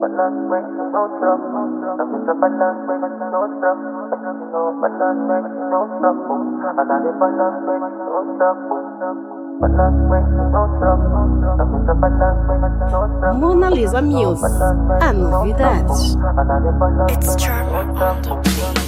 Mona Lisa Music, a novidades. It's Charm on the beat.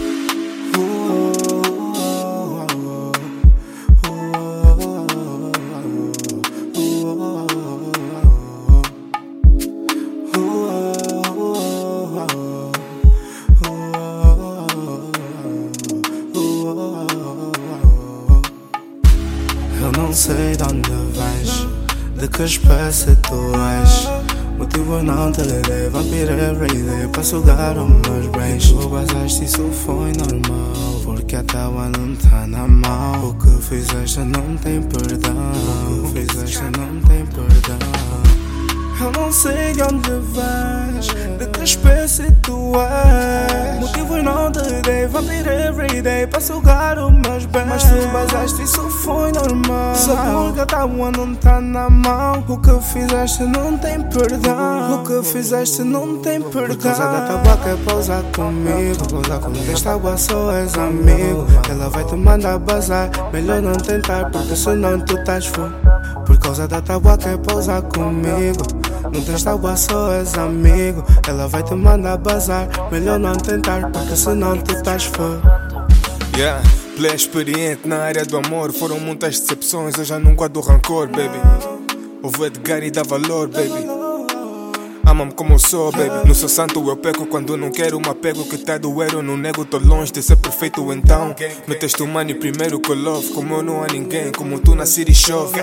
Eu não sei de onde vais, de que espécie tu és. Motivo não te levei, vampiro everyday pra sugar os meus bens. Tu basaste, isso foi normal, porque a tábua não tá na mão. O que fizeste não tem perdão, o que fizeste não tem perdão. Eu não sei de onde vais, de que espécie tu és. Motivos não te dei, vampiro everyday pra sugar os meus bens. Mas tu basaste, isso foi normal, só porque a tábua não tá na mão. O que fizeste não tem perdão, o que fizeste não tem perdão. Por causa da tábua quer pousar comigo, desta tábua só és amigo. Ela vai te mandar bazar, melhor não tentar, porque senão tu estás full. Por causa da tábua quer pousar comigo, não tens tábua, só és amigo. Ela vai te mandar bazar, melhor não tentar, porque senão tu estás fã. Yeah, play experiente na área do amor. Foram muitas decepções, eu já não guardo rancor, baby. Ouvo Edgar e dá valor, baby. Ama-me como eu sou, baby. Não sou santo, eu peco quando não quero um apego que tá doer, eu não nego, tô longe de ser perfeito então. Meteste o money primeiro que eu love, como eu não há ninguém, como tu na City chove.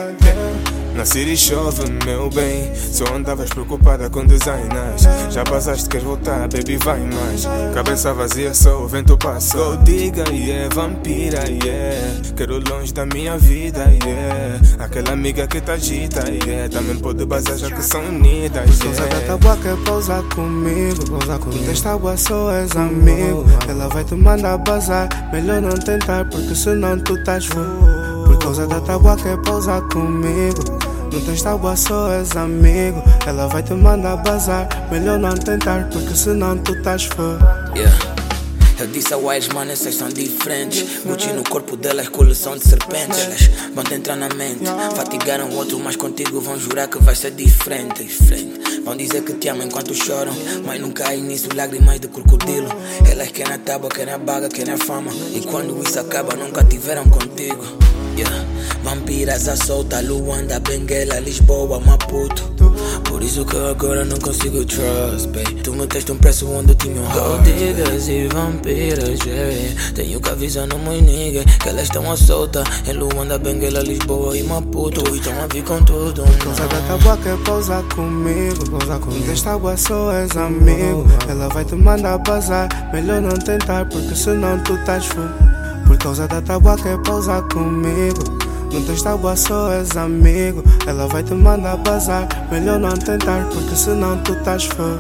Na City chove, meu bem. Só andavas preocupada com designers. Já passaste, queres voltar, baby, vai mais. Cabeça vazia, só o vento passa. Go diga, yeah, vampira, yeah. Quero longe da minha vida, yeah. Aquela amiga que te agita, yeah. Também pode bazar, já que são unidas, Por causa da yeah. tábua quer pousar comigo, desta tábua só és amigo. Ela vai te mandar bazar, melhor não tentar, porque senão tu estás full. Por causa da tábua quer pousar comigo, não tens tábua, só és amigo. Ela vai te mandar bazar, melhor não tentar, porque senão tu estás fã. Yeah. Eu disse a Wise, mano, essas são diferentes. Gucci no corpo delas, coleção de serpentes. Elas vão te entrar na mente, fatigaram o outro, mas contigo vão jurar que vai ser diferente. Vão dizer que te amam enquanto choram, mas não caem nisso, lágrimas de crocodilo. Elas querem a tábua, querem a baga, querem a fama, e quando isso acaba nunca tiveram contigo. Yeah. Vampiras à solta, Luanda, Benguela, Lisboa, Maputo. Por isso que agora não consigo trust, babe. Tu meteste um preço onde eu tinha um heart. Digas e vampiras, yeah. Tenho que avisar no meus niggas que elas estão à solta em Luanda, Benguela, Lisboa e Maputo. E estão a vir com tudo. Por causa da tábua quer pousar comigo, desta tábua só és amigo. Ela vai te mandar bazar, melhor não tentar, porque senão tu estás full. Por causa da tábua quer pousar comigo, não tens tábua, só és amigo. Ela vai te mandar bazar, melhor não tentar, porque senão tu estás fã.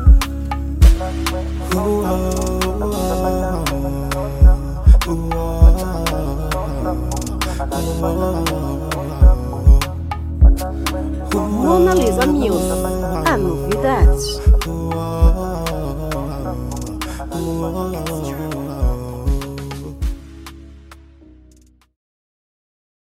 Mona Lisa Music, a novidades.